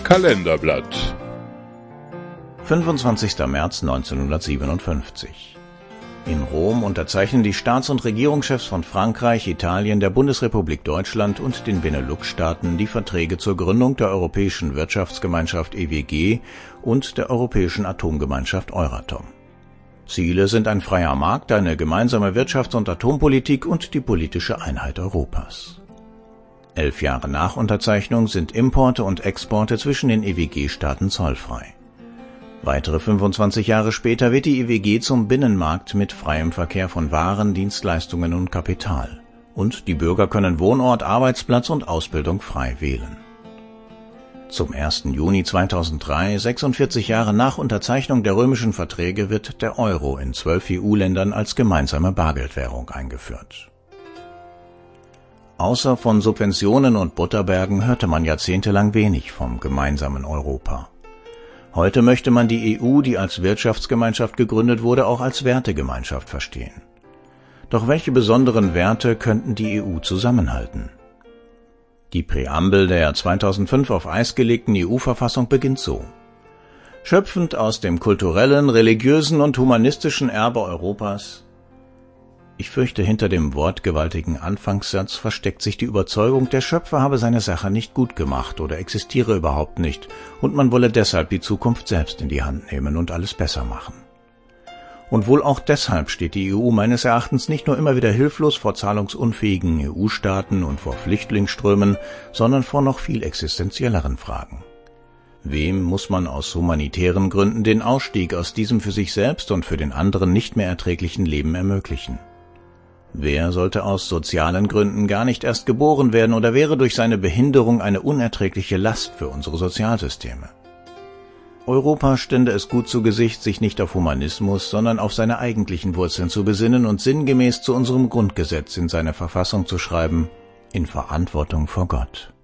Kalenderblatt. 25. März 1957. In Rom unterzeichnen die Staats- und Regierungschefs von Frankreich, Italien, der Bundesrepublik Deutschland und den Benelux-Staaten die Verträge zur Gründung der Europäischen Wirtschaftsgemeinschaft EWG und der Europäischen Atomgemeinschaft Euratom. Ziele sind ein freier Markt, eine gemeinsame Wirtschafts- und Atompolitik und die politische Einheit Europas. 11 Jahre nach Unterzeichnung sind Importe und Exporte zwischen den EWG-Staaten zollfrei. Weitere 25 Jahre später wird die EWG zum Binnenmarkt mit freiem Verkehr von Waren, Dienstleistungen und Kapital. Und die Bürger können Wohnort, Arbeitsplatz und Ausbildung frei wählen. Zum 1. Juni 2003, 46 Jahre nach Unterzeichnung der römischen Verträge, wird der Euro in 12 EU-Ländern als gemeinsame Bargeldwährung eingeführt. Außer von Subventionen und Butterbergen hörte man jahrzehntelang wenig vom gemeinsamen Europa. Heute möchte man die EU, die als Wirtschaftsgemeinschaft gegründet wurde, auch als Wertegemeinschaft verstehen. Doch welche besonderen Werte könnten die EU zusammenhalten? Die Präambel der 2005 auf Eis gelegten EU-Verfassung beginnt so: Schöpfend aus dem kulturellen, religiösen und humanistischen Erbe Europas. Ich fürchte, hinter dem wortgewaltigen Anfangssatz versteckt sich die Überzeugung, der Schöpfer habe seine Sache nicht gut gemacht oder existiere überhaupt nicht und man wolle deshalb die Zukunft selbst in die Hand nehmen und alles besser machen. Und wohl auch deshalb steht die EU meines Erachtens nicht nur immer wieder hilflos vor zahlungsunfähigen EU-Staaten und vor Flüchtlingsströmen, sondern vor noch viel existenzielleren Fragen. Wem muss man aus humanitären Gründen den Ausstieg aus diesem für sich selbst und für den anderen nicht mehr erträglichen Leben ermöglichen? Wer sollte aus sozialen Gründen gar nicht erst geboren werden oder wäre durch seine Behinderung eine unerträgliche Last für unsere Sozialsysteme? Europa stände es gut zu Gesicht, sich nicht auf Humanismus, sondern auf seine eigentlichen Wurzeln zu besinnen und sinngemäß zu unserem Grundgesetz in seine Verfassung zu schreiben: in Verantwortung vor Gott.